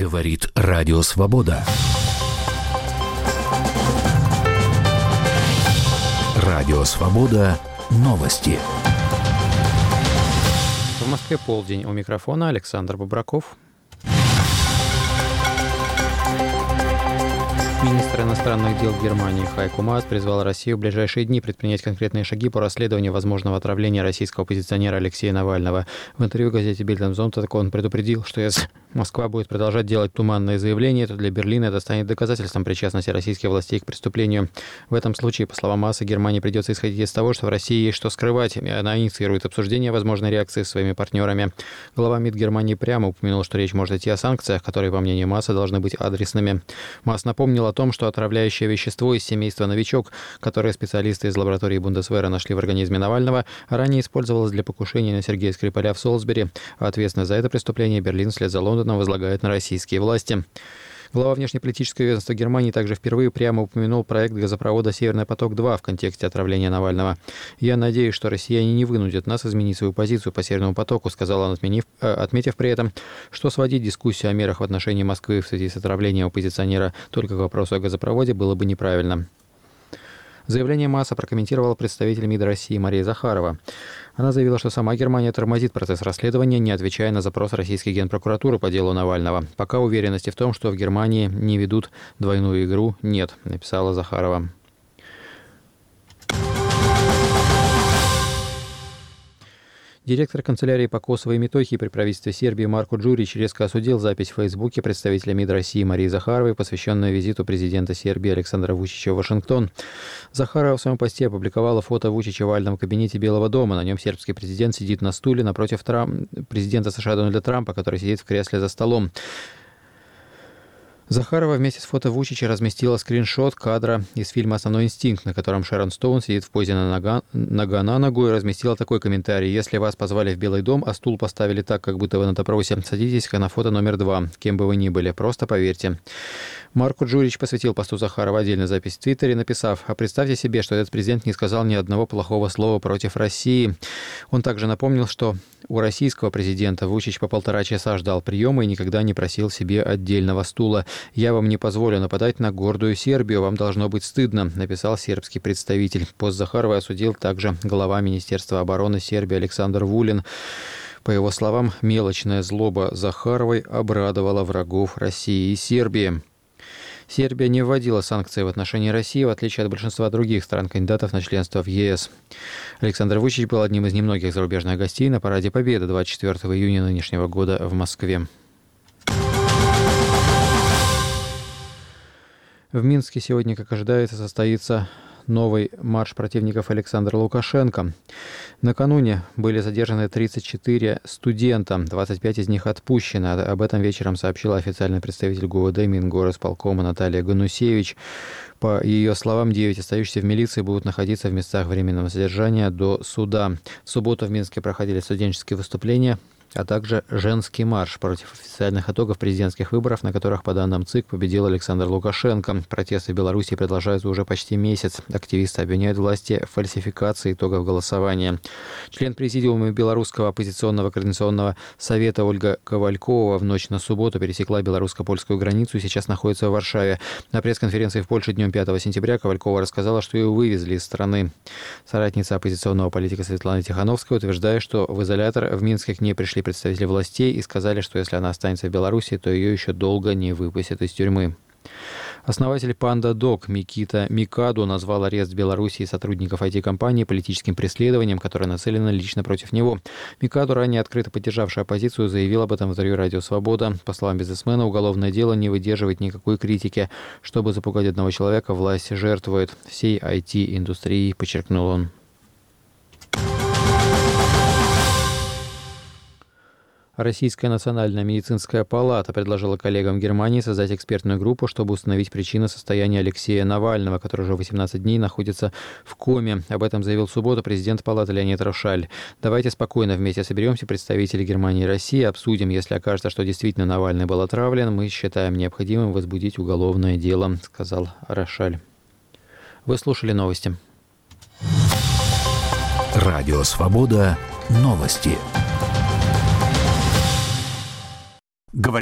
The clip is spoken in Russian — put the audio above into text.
Говорит Радио Свобода. Радио Свобода. Новости. В Москве полдень. У микрофона Александр Бобраков. Министр иностранных дел Германии Хайко Маас призвал Россию в ближайшие дни предпринять конкретные шаги по расследованию возможного отравления российского оппозиционера Алексея Навального. В интервью газете Bild & Sonntag он предупредил, что если Москва будет продолжать делать туманные заявления, то для Берлина это станет доказательством причастности российских властей к преступлению. В этом случае, по словам Мааса, Германии придется исходить из того, что в России есть что скрывать, и она инициирует обсуждение возможной реакции с своими партнерами. Глава МИД Германии прямо упомянул, что речь может идти о санкциях, которые, по мнению Мааса, должны быть адресными. Маас напомнил о том, что отравляющее вещество из семейства «Новичок», которое специалисты из лаборатории Бундесвера нашли в организме Навального, ранее использовалось для покушения на Сергея Скрипаля в Солсбери, а ответственность за это преступление Берлин вслед за Лондоном возлагает на российские власти. Глава внешнеполитического ведомства Германии также впервые прямо упомянул проект газопровода «Северный поток-2» в контексте отравления Навального. «Я надеюсь, что россияне не вынудят нас изменить свою позицию по «Северному потоку», сказал он, отметив при этом, что сводить дискуссию о мерах в отношении Москвы в связи с отравлением оппозиционера только к вопросу о газопроводе было бы неправильно. Заявление Мааса прокомментировала представитель МИД России Мария Захарова. Она заявила, что сама Германия тормозит процесс расследования, не отвечая на запрос российской генпрокуратуры по делу Навального. Пока уверенности в том, что в Германии не ведут двойную игру, нет, написала Захарова. Директор канцелярии по Косово и Метохии при правительстве Сербии Марко Джурич резко осудил запись в Фейсбуке представителя МИД России Марии Захаровой, посвященную визиту президента Сербии Александра Вучича в Вашингтон. Захарова в своем посте опубликовала фото Вучича в овальном кабинете Белого дома. На нем сербский президент сидит на стуле напротив президента США Дональда Трампа, который сидит в кресле за столом. Захарова вместе с фото Вучича разместила скриншот кадра из фильма «Основной инстинкт», на котором Шерон Стоун сидит в позе нога на ногу, и разместила такой комментарий: «Если вас позвали в Белый дом, а стул поставили так, как будто вы на допросе, садитесь-ка на фото номер 2, кем бы вы ни были, просто поверьте». Марко Джурич посвятил посту Захарова отдельную запись в Твиттере, написав: «А представьте себе, что этот президент не сказал ни одного плохого слова против России». Он также напомнил, что у российского президента Вучич по 1,5 часа ждал приема и никогда не просил себе отдельного стула. «Я вам не позволю нападать на гордую Сербию, вам должно быть стыдно», написал сербский представитель. Пост Захарова осудил также глава Министерства обороны Сербии Александр Вулин. По его словам, мелочная злоба Захаровой обрадовала врагов России и Сербии. Сербия не вводила санкции в отношении России, в отличие от большинства других стран-кандидатов на членство в ЕС. Александр Вучич был одним из немногих зарубежных гостей на Параде Победы 24 июня нынешнего года в Москве. В Минске сегодня, как ожидается, состоится новый марш противников Александра Лукашенко. Накануне были задержаны 34 студента, 25 из них отпущены. Об этом вечером сообщила официальный представитель ГУВД Мингорисполкома Наталья Ганусевич. По ее словам, 9 остающихся в милиции будут находиться в местах временного содержания до суда. В субботу в Минске проходили студенческие выступления, а также женский марш против официальных итогов президентских выборов, на которых, по данным ЦИК, победил Александр Лукашенко. Протесты в Беларуси продолжаются уже почти месяц. Активисты обвиняют власти в фальсификации итогов голосования. Член президиума Белорусского оппозиционного координационного совета Ольга Ковалькова в ночь на субботу пересекла белорусско-польскую границу и сейчас находится в Варшаве. На пресс-конференции в Польше днем 5 сентября Ковалькова рассказала, что ее вывезли из страны. Соратница оппозиционного политика Светлана Тихановская утверждает, что в изолятор в Минске к ней пришли представители властей и сказали, что если она останется в Беларуси, то ее еще долго не выпустят из тюрьмы. Основатель PandaDoc Микита Микаду назвал арест в Беларуси сотрудников IT-компании политическим преследованием, которое нацелено лично против него. Микаду, ранее открыто поддержавший оппозицию, заявил об этом в интервью «Радио Свобода». По словам бизнесмена, уголовное дело не выдерживает никакой критики. Чтобы запугать одного человека, власть жертвует всей IT-индустрией, подчеркнул он. Российская национальная медицинская палата предложила коллегам Германии создать экспертную группу, чтобы установить причины состояния Алексея Навального, который уже 18 дней находится в коме. Об этом заявил в субботу президент палаты Леонид Рошаль. «Давайте спокойно вместе соберемся, представители Германии и России, обсудим. Если окажется, что действительно Навальный был отравлен, мы считаем необходимым возбудить уголовное дело», сказал Рошаль. Вы слушали новости. Радио Свобода. Новости. Говорит